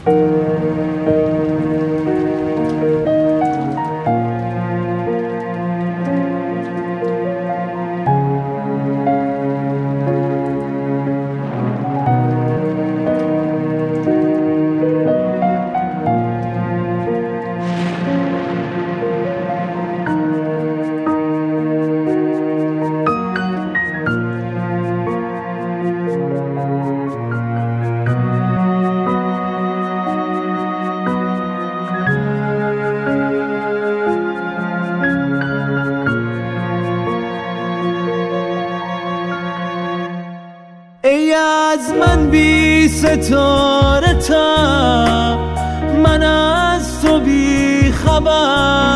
ای از من بی ستاره تا من از تو بی خبر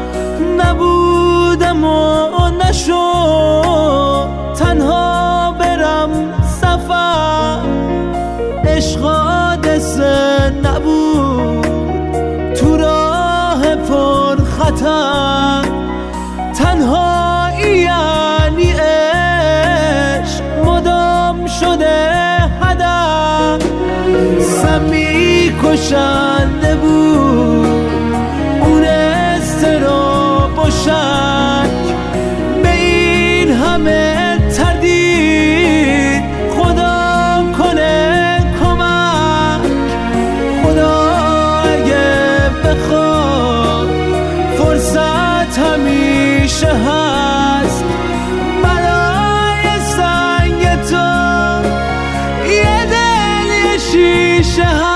نبودم و نشد تنها برم سفر. عشق حادثه نبود تو راه پر خطر، تنهایی یعنی عشق مدام شده هدف. سمی کشنده بود اون اضطراب و شک، به این همه تردید خدا کنه کمک. خدا اگه بخواد فرصت همیشه هست برای سنگ تو، یه دل یه شیشه هست.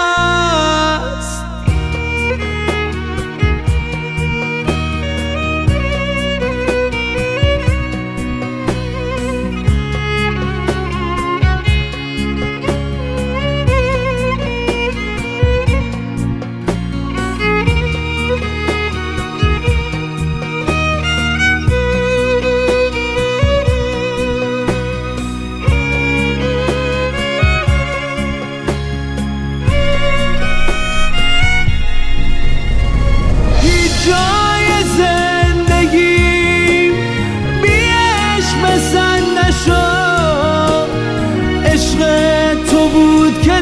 تو بود که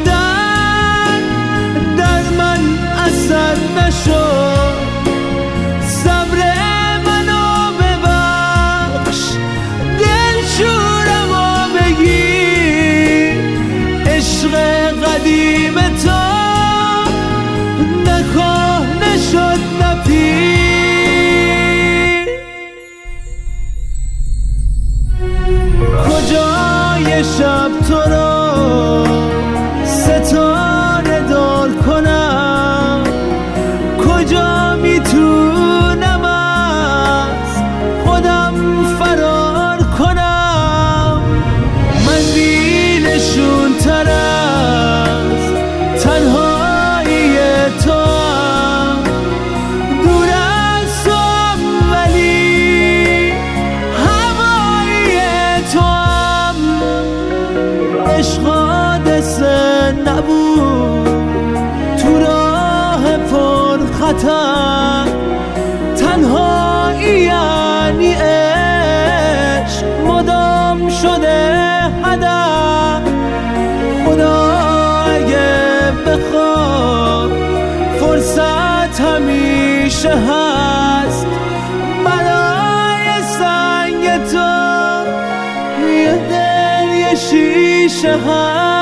در من اثر نشد. صبر منو ببخش، دلشورمو بگیر. عشق قدیم تو نکاه نشد نپیر. کجای شب تو رو ستاره دار کنم، کجا میتونم از خودم فرار کنم. من بی نشون تر از تنهایی تو هم، دور از تو هم ولی هوایی تو هم. عشق حادثه نبود تو راه پر خطر، تنهایی یعنی عشق مدام شده هدف. خدا اگه بخواد فرصت همیشه هست برای سنگ تو، یه دل یه شیشه هست.